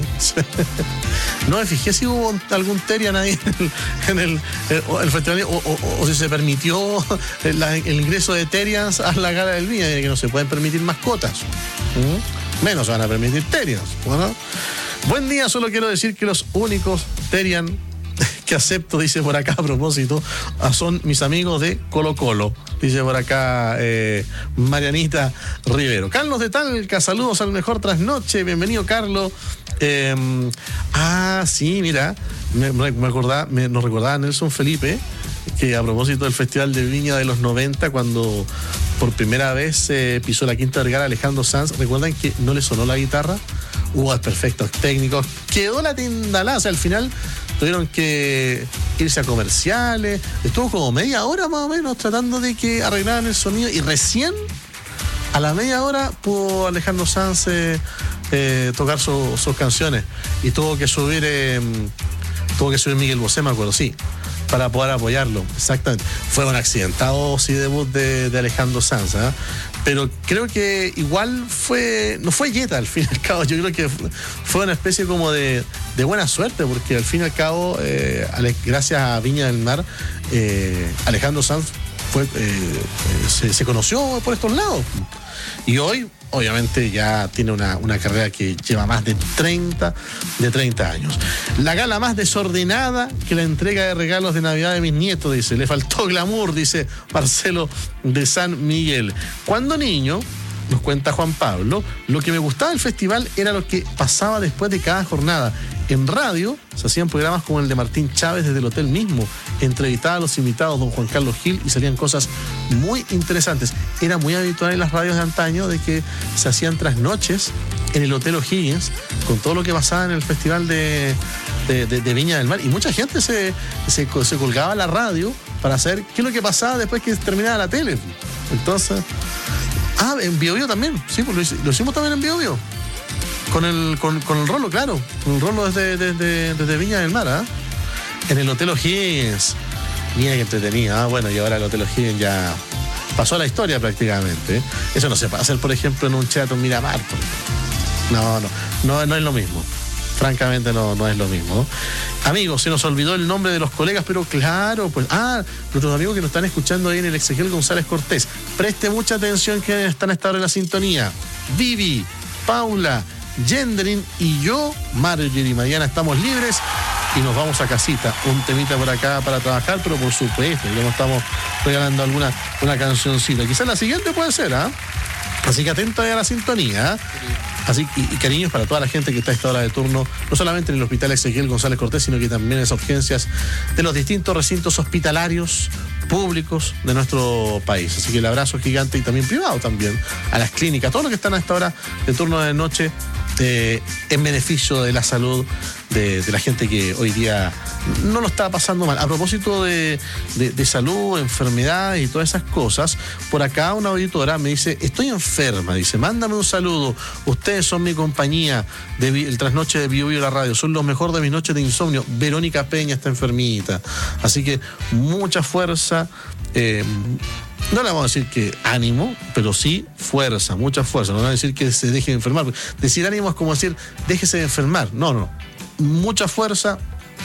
No me fijé si hubo algún Terian ahí en el, en el, el festival, o, o, o si se permitió el, el ingreso de Terians a la gala del Viña, que no se pueden permitir mascotas. ¿Mm? Menos se van a permitir Terians. Bueno, buen día, solo quiero decir que los únicos Terian que acepto, dice por acá a propósito, son mis amigos de Colo Colo, dice por acá eh, Marianita Rivero. Carlos de Talca, saludos al mejor trasnoche, bienvenido, Carlos. Eh, ah, sí, mira, me, me acordaba, me, nos recordaba Nelson Felipe que a propósito del Festival de Viña de los noventa, cuando por primera vez se eh, pisó la Quinta Vergara Alejandro Sanz, ¿recuerdan que no le sonó la guitarra? Hubo desperfectos técnicos, quedó la tindalada, o sea, al final tuvieron que irse a comerciales, estuvo como media hora más o menos tratando de que arreglaran el sonido y recién a la media hora pudo Alejandro Sanz eh, eh, tocar su, sus canciones y tuvo que subir eh, tuvo que subir Miguel Bosé, me acuerdo, sí, para poder apoyarlo, exactamente. Fue un accidentado sí debut de, de Alejandro Sanz, ¿eh? Pero creo que igual fue, no fue yeta al fin y al cabo, yo creo que fue una especie como de, de buena suerte, porque al fin y al cabo, eh, gracias a Viña del Mar, eh, Alejandro Sanz fue, eh, se, se conoció por estos lados. Y hoy, obviamente, ya tiene una, una carrera que lleva más de treinta, de treinta años. La gala más desordenada que la entrega de regalos de Navidad de mis nietos, dice. Le faltó glamour, dice Marcelo de San Miguel. Cuando niño, nos cuenta Juan Pablo, lo que me gustaba del festival era lo que pasaba después de cada jornada. En radio se hacían programas como el de Martín Chávez desde el hotel mismo. Entrevistaba a los invitados, don Juan Carlos Gil, y salían cosas muy interesantes. Era muy habitual en las radios de antaño de que se hacían trasnoches en el Hotel O'Higgins con todo lo que pasaba en el festival de, de, de, de Viña del Mar. Y mucha gente se, se, se colgaba a la radio para saber qué es lo que pasaba después que terminaba la tele. Entonces... Ah, en Bio Bio también, sí, pues lo, lo hicimos también en Bio Bio. Con el, con, con el Rolo, claro. Con el Rolo desde, desde, desde Viña del Mar, ¿ah? ¿eh? En el Hotel O'Higgins. Mira que entretenida, ¿ah? Bueno, y ahora el Hotel O'Higgins ya pasó a la historia prácticamente. ¿eh? Eso no se puede hacer, por ejemplo, en un Sheraton Miramar. No, no, no, no es lo mismo. Francamente no, no es lo mismo, ¿no? Amigos, se nos olvidó el nombre de los colegas, pero claro, pues, ah, nuestros amigos que nos están escuchando ahí en el Ezequiel González Cortés, preste mucha atención que están a esta hora en la sintonía. Vivi, Paula, Gendrin y yo, Marjorie, mañana estamos libres y nos vamos a casita. Un temita por acá para trabajar, pero por supuesto, ya nos estamos regalando alguna una cancioncita. Quizás la siguiente puede ser, ¿ah? ¿eh? Así que atento a la sintonía. Así y, y cariños para toda la gente que está a esta hora de turno, no solamente en el Hospital Ezequiel González Cortés, sino que también en las urgencias de los distintos recintos hospitalarios públicos de nuestro país. Así que el abrazo gigante y también privado también a las clínicas, todos los que están a esta hora de turno de noche eh, en beneficio de la salud de, de la gente que hoy día no lo está pasando mal. A propósito de, de, de salud, enfermedades y todas esas cosas, por acá una auditora me dice, estoy enferma, dice, mándame un saludo, ustedes son mi compañía de el trasnoche de Bio Bio la radio, son los mejores de mis noches de insomnio. Verónica Peña está enfermita, así que mucha fuerza. Eh, no le vamos a decir que ánimo, pero sí fuerza, mucha fuerza. No le vamos a decir que se deje de enfermar. Decir ánimo es como decir, déjese de enfermar. No, no, mucha fuerza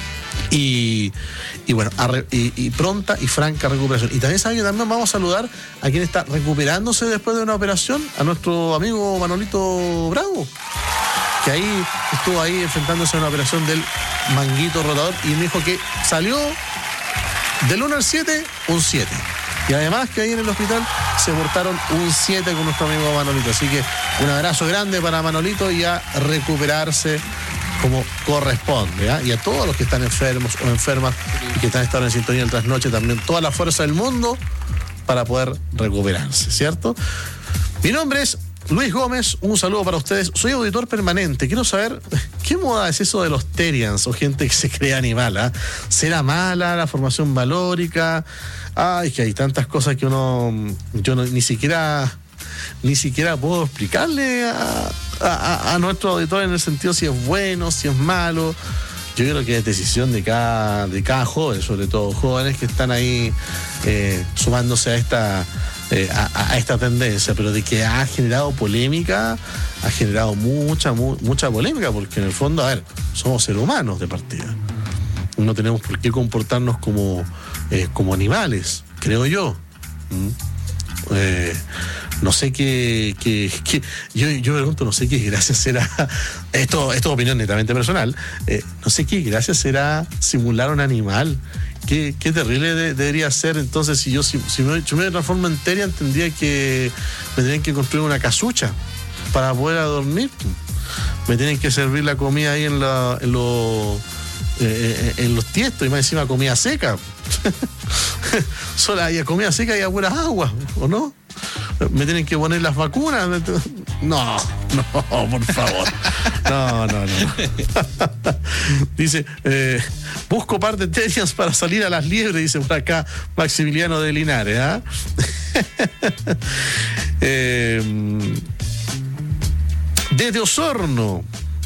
y, y bueno, y, y pronta y franca recuperación. Y también saben que también vamos a saludar a quien está recuperándose después de una operación, a nuestro amigo Manolito Bravo, que ahí estuvo ahí enfrentándose a una operación del manguito rotador y me dijo que salió del uno al siete, un siete. Y además que ahí en el hospital se portaron un siete con nuestro amigo Manolito. Así que un abrazo grande para Manolito y a recuperarse como corresponde, ¿eh? Y a todos los que están enfermos o enfermas y que están estando en sintonía del trasnoche, también toda la fuerza del mundo para poder recuperarse, ¿cierto? Mi nombre es Luis Gómez, un saludo para ustedes. Soy auditor permanente. Quiero saber qué moda es eso de los Terians o gente que se cree animal. ¿eh? ¿Será mala la formación valórica? Ay, que hay tantas cosas que uno yo no, ni siquiera ni siquiera puedo explicarle a, a, a nuestro auditor en el sentido si es bueno, si es malo. Yo creo que es decisión de cada, de cada joven, sobre todo jóvenes que están ahí eh, sumándose a esta Eh, a, a esta tendencia, pero de que ha generado polémica, ha generado mucha, mu, mucha polémica, porque en el fondo, a ver, somos seres humanos de partida. No tenemos por qué comportarnos como, eh, como animales, creo yo. ¿Mm? Eh, no sé qué, qué, qué yo, yo me pregunto, no sé qué gracia será, esto, esto es opinión netamente personal, eh, no sé qué gracia será simular un animal. Qué, qué terrible de, debería ser. Entonces, si yo si, si me, yo me transformo en Terian, tendría que me tendrían que construir una casucha para poder dormir. Me tienen que servir la comida ahí en, la, en, lo, eh, en los tiestos y más encima comida seca. Solo hay comida seca y a puras aguas, ¿o no? ¿Me tienen que poner las vacunas? No, no, por favor. No, no, no. Dice, eh, busco par de tenias para salir a las liebres, dice por acá Maximiliano de Linares. ¿Ah? eh, desde Osorno,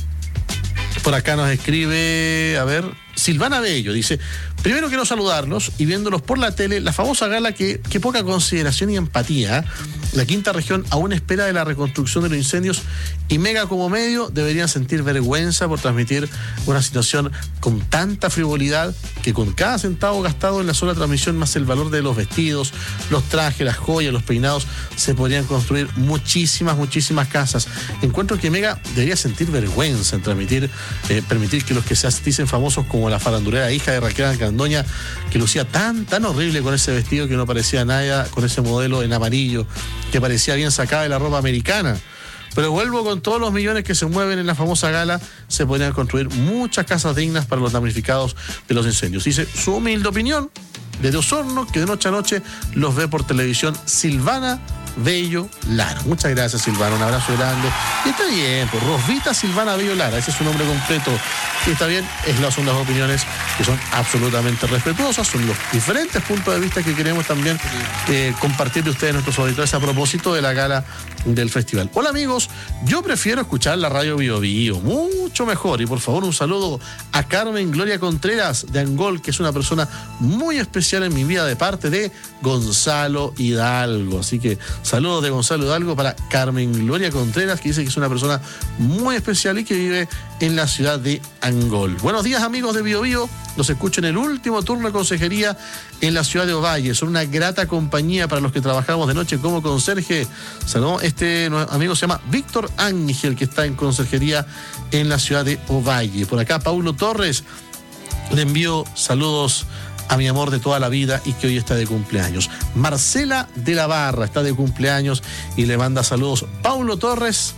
por acá nos escribe, a ver, Silvana Bello, dice, primero quiero saludarlos y viéndolos por la tele, la famosa gala que, que poca consideración y empatía. La quinta región aún espera de la reconstrucción de los incendios y Mega como medio deberían sentir vergüenza por transmitir una situación con tanta frivolidad que con cada centavo gastado en la sola transmisión más el valor de los vestidos, los trajes, las joyas, los peinados, se podrían construir muchísimas, muchísimas casas. Encuentro que Mega debería sentir vergüenza en transmitir, eh, permitir que los que se dicen famosos como la farandulera hija de Raquel Alcandoña, que lucía tan, tan horrible con ese vestido que no parecía nada, con ese modelo en amarillo, que parecía bien sacada de la ropa americana. Pero vuelvo con todos los millones que se mueven en la famosa gala, se podrían construir muchas casas dignas para los damnificados de los incendios. Dice su humilde opinión desde Osorno, que de noche a noche los ve por televisión, Silvana Bello Lara. Muchas gracias, Silvana, un abrazo grande. Y está bien, pues Rosvita Silvana Bello Lara, ese es su nombre completo. Y está bien, es, son las opiniones que son absolutamente respetuosas, son los diferentes puntos de vista que queremos también eh, compartir de ustedes, nuestros auditores, a propósito de la gala del festival. Hola amigos, yo prefiero escuchar la radio Bio Bio, mucho mejor. Y por favor, un saludo a Carmen Gloria Contreras de Angol, que es una persona muy especial en mi vida, de parte de Gonzalo Hidalgo. Así que saludos de Gonzalo Hidalgo para Carmen Gloria Contreras, que dice que es una persona muy especial y que vive en la ciudad de Angol. Buenos días amigos de Bio Bio, los escucho en el último turno de consejería en la ciudad de Ovalle. Son una grata compañía para los que trabajamos de noche como conserje. Saludos, este amigo se llama Víctor Ángel, que está en conserjería en la ciudad de Ovalle. Por acá Paulo Torres, le envío saludos a mi amor de toda la vida y que hoy está de cumpleaños. Marcela de la Barra está de cumpleaños y le manda saludos Paulo Torres,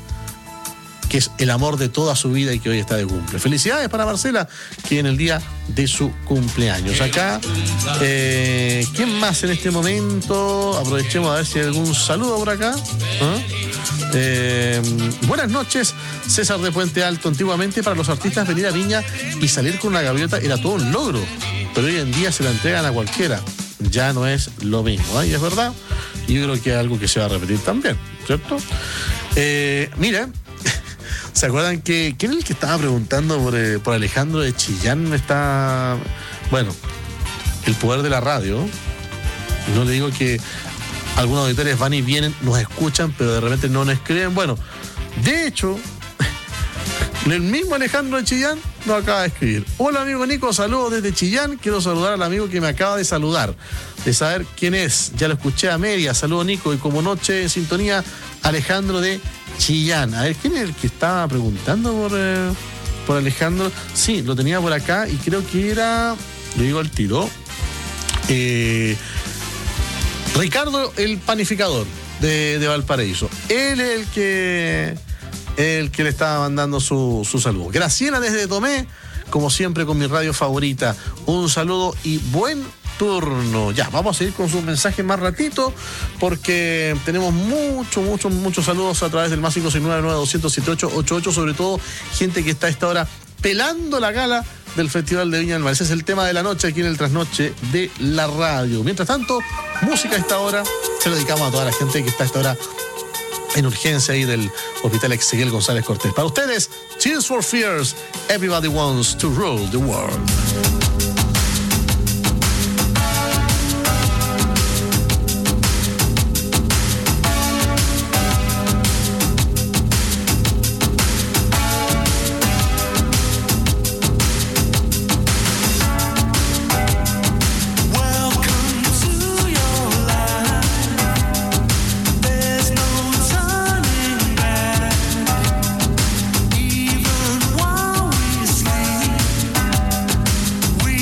que es el amor de toda su vida y que hoy está de cumple. Felicidades para Marcela, que en el día de su cumpleaños. Acá, eh, ¿quién más en este momento? Aprovechemos a ver si hay algún saludo por acá. ¿Ah? Eh, buenas noches, César de Puente Alto. Antiguamente para los artistas venir a Viña y salir con una gaviota era todo un logro, pero hoy en día se la entregan a cualquiera. Ya no es lo mismo, ¿eh? Y es verdad. Y yo creo que es algo que se va a repetir también, ¿cierto? Eh, mira, ¿se acuerdan que quién es el que estaba preguntando por, eh, por Alejandro de Chillán? Está, bueno, el poder de la radio. No le digo que algunos auditores van y vienen, nos escuchan, pero de repente no nos escriben. Bueno, de hecho, el mismo Alejandro de Chillán nos acaba de escribir. Hola amigo Nico, saludos desde Chillán. Quiero saludar al amigo que me acaba de saludar, de saber quién es. Ya lo escuché a media. Saludos Nico, y como noche en sintonía, Alejandro de Chillán. A ver, ¿quién es el que estaba preguntando por, eh, por Alejandro? Sí, lo tenía por acá y creo que era, le digo al tiro, eh, Ricardo el panificador de, de Valparaíso. Él es el que, el que le estaba mandando su, su saludo. Graciela desde Tomé, como siempre con mi radio favorita. Un saludo y buen turno. Ya, vamos a seguir con sus mensajes más ratito, porque tenemos muchos, muchos, muchos saludos a través del más cinco seis nueve, nueve dos cero siete ocho ocho ocho, sobre todo gente que está a esta hora pelando la gala del Festival de Viña del Mar. Ese es el tema de la noche aquí en el Trasnoche de la radio. Mientras tanto, música a esta hora, se lo dedicamos a toda la gente que está a esta hora en urgencia ahí del Hospital Exequiel González Cortés. Para ustedes, Tears for Fears, Everybody Wants to Rule the World. We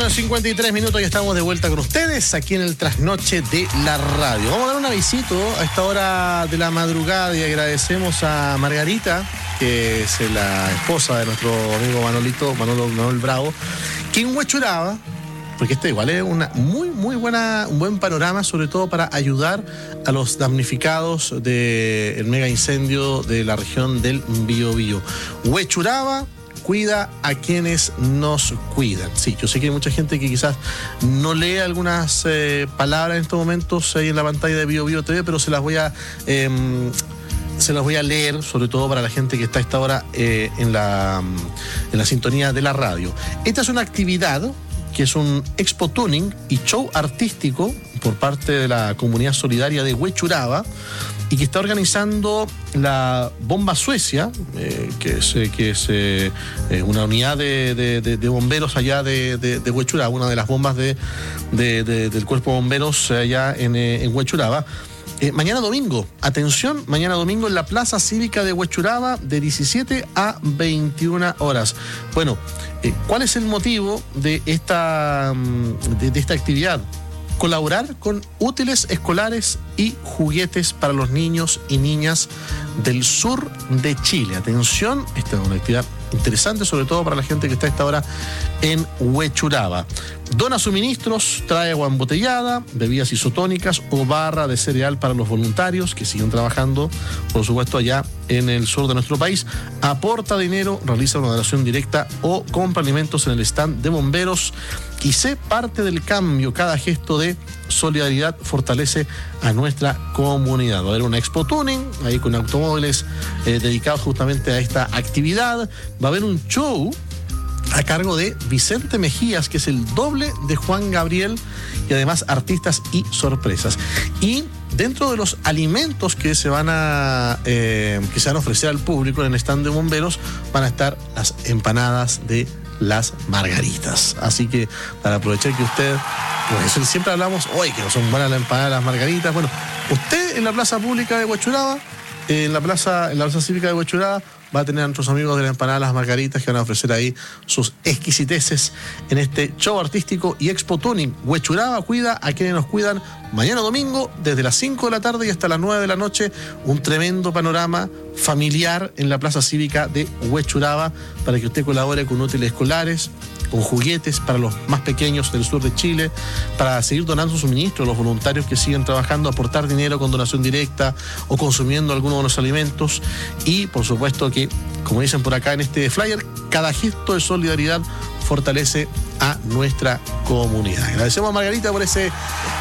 con cincuenta y tres minutos y estamos de vuelta con ustedes aquí en el Trasnoche de la Radio. Vamos a dar un avisito a esta hora de la madrugada y agradecemos a Margarita, que es la esposa de nuestro amigo Manolito, Manolo, Manuel Bravo, que en Huechuraba, porque este igual es una muy, muy buena, un buen panorama, sobre todo para ayudar a los damnificados del mega incendio de la región del Biobío. Huechuraba cuida a quienes nos cuidan. Sí, yo sé que hay mucha gente que quizás no lee algunas eh, palabras en estos momentos ahí en la pantalla de Biobío T V, pero se las voy a eh, se las voy a leer, sobre todo para la gente que está a esta hora eh, en la en la sintonía de la radio. Esta es una actividad que es un expo tuning y show artístico por parte de la comunidad solidaria de Huechuraba y que está organizando la Bomba Suecia, eh, que es, que es eh, una unidad de, de, de, de bomberos allá de, de, de Huechuraba, una de las bombas de, de, de, del cuerpo de bomberos allá en, en Huechuraba. Eh, mañana domingo, atención, mañana domingo en la Plaza Cívica de Huechuraba de diecisiete a veintiuna horas. Bueno, eh, ¿cuál es el motivo de esta, de, de esta actividad? Colaborar con útiles escolares y juguetes para los niños y niñas del sur de Chile. Atención, esta es una actividad interesante, sobre todo para la gente que está a esta hora en Huechuraba. Dona suministros, trae agua embotellada, bebidas isotónicas o barra de cereal para los voluntarios que siguen trabajando, por supuesto, allá en el sur de nuestro país. Aporta dinero, realiza una donación directa o compra alimentos en el stand de bomberos y sé parte del cambio. Cada gesto de solidaridad fortalece a nuestra comunidad. Va a haber una expo tuning ahí con automóviles eh, dedicados justamente a esta actividad. Va a haber un show a cargo de Vicente Mejías, que es el doble de Juan Gabriel, y además artistas y sorpresas. Y dentro de los alimentos que se van a eh, que se van a ofrecer al público en el stand de bomberos van a estar las empanadas de las margaritas. Así que para aprovechar que usted, pues eso siempre hablamos, hoy que no son buenas las empanadas de las margaritas. Bueno, usted en la plaza pública de Huechuraba, en la plaza, en la plaza cívica de Huechuraba, va a tener a nuestros amigos de la empanada Las Margaritas que van a ofrecer ahí sus exquisiteces en este show artístico y expo tuning. Huechuraba cuida a quienes nos cuidan. Mañana domingo, desde las cinco de la tarde y hasta las nueve de la noche, un tremendo panorama familiar en la plaza cívica de Huechuraba para que usted colabore con útiles escolares, con juguetes para los más pequeños del sur de Chile, para seguir donando suministros a los voluntarios que siguen trabajando, aportar dinero con donación directa o consumiendo alguno de los alimentos. Y por supuesto que, como dicen por acá en este flyer, cada gesto de solidaridad fortalece a nuestra comunidad. Agradecemos a Margarita por ese,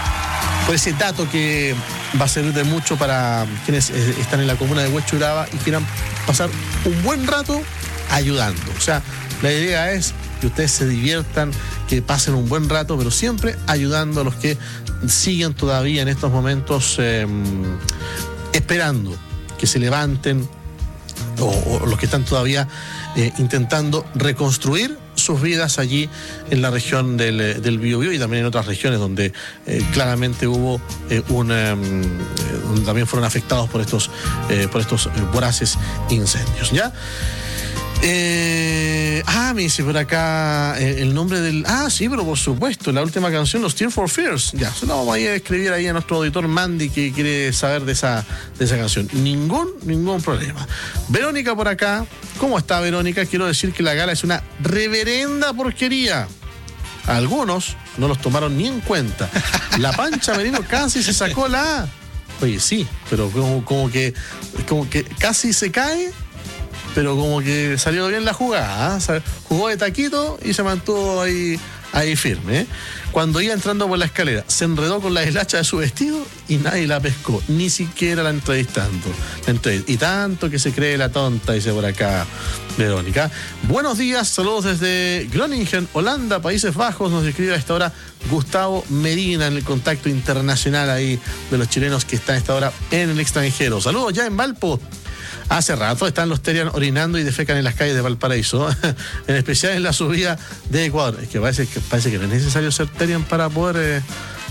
por ese dato que va a servir de mucho para quienes eh, están en la comuna de Huechuraba y quieran pasar un buen rato ayudando. O sea, la idea es que ustedes se diviertan, que pasen un buen rato, pero siempre ayudando a los que siguen todavía en estos momentos eh, esperando que se levanten o, o los que están todavía eh, intentando reconstruir sus vidas allí en la región del, del Biobío y también en otras regiones donde eh, claramente hubo eh, un, eh, donde también fueron afectados por estos, eh, por estos voraces incendios, ¿ya? Eh, ah, me dice por acá eh, el nombre del... Ah, sí, pero por supuesto, la última canción, los Tears for Fears. Ya, se lo vamos a ir a escribir ahí a nuestro auditor Mandy que quiere saber de esa, de esa canción. Ningún, ningún problema. Verónica por acá. ¿Cómo está Verónica? Quiero decir que la gala es una reverenda porquería. Algunos no los tomaron ni en cuenta. La Pancha Merino casi se sacó la A. Oye, sí, pero como, como que como que casi se cae, pero como que salió bien la jugada, ¿eh? Jugó de taquito y se mantuvo ahí, ahí firme, ¿eh? Cuando iba entrando por la escalera, se enredó con la deshacha de su vestido y nadie la pescó, ni siquiera la entrevistando. Y tanto que se cree la tonta, dice por acá Verónica. Buenos días, saludos desde Groningen, Holanda, Países Bajos. Nos escribe a esta hora Gustavo Medina en el contacto internacional ahí de los chilenos que están a esta hora en el extranjero. Saludos ya en Valpo. Hace rato están los Terian orinando y defecan en las calles de Valparaíso, en especial en la subida de Ecuador. Es que parece que, parece que no es necesario ser Terian para poder eh,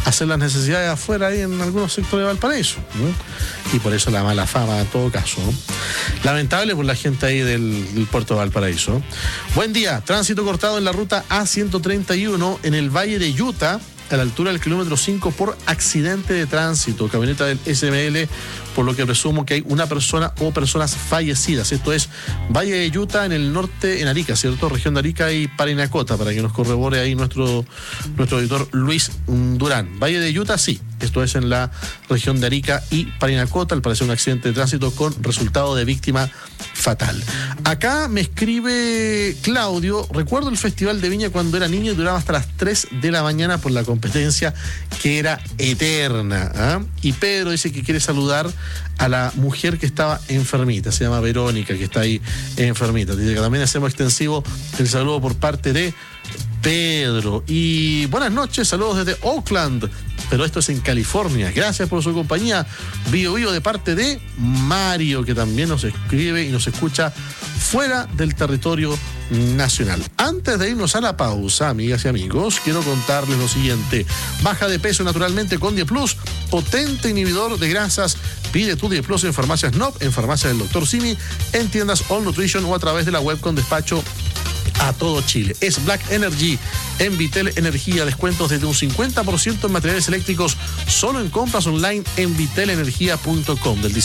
hacer las necesidades afuera ahí en algunos sectores de Valparaíso, ¿no? Y por eso la mala fama en todo caso, ¿no? Lamentable por la gente ahí del, del puerto de Valparaíso. Buen día, tránsito cortado en la ruta A ciento treinta y uno en el Valle de Utah, a la altura del kilómetro cinco por accidente de tránsito, camioneta del S M L, por lo que presumo que hay una persona o personas fallecidas. Esto es Valle de Utah en el norte, en Arica, ¿cierto? Región de Arica y Parinacota, para que nos corrobore ahí nuestro, nuestro editor Luis Durán. Valle de Utah, sí. Esto es en la región de Arica y Parinacota, al parecer un accidente de tránsito con resultado de víctima fatal. Acá me escribe Claudio, recuerdo el Festival de Viña cuando era niño y duraba hasta las tres de la mañana por la competencia que era eterna, ¿eh? Y Pedro dice que quiere saludar a la mujer que estaba enfermita, se llama Verónica, que está ahí enfermita. Dice que también hacemos extensivo el saludo por parte de Pedro. Y buenas noches, saludos desde Oakland, pero esto es en California. Gracias por su compañía. Bio Bio de parte de Mario, que también nos escribe y nos escucha fuera del territorio nacional. Antes de irnos a la pausa, amigas y amigos, quiero contarles lo siguiente. Baja de peso naturalmente con DiePlus, potente inhibidor de grasas. Pide tu DiePlus en farmacias N O P, en farmacias del doctor Simi, en tiendas All Nutrition o a través de la web con despacho a todo Chile. Es Black Energy en Vitel Energía. Descuentos desde un cincuenta por ciento en materiales eléctricos solo en compras online en vitel energía punto com. Del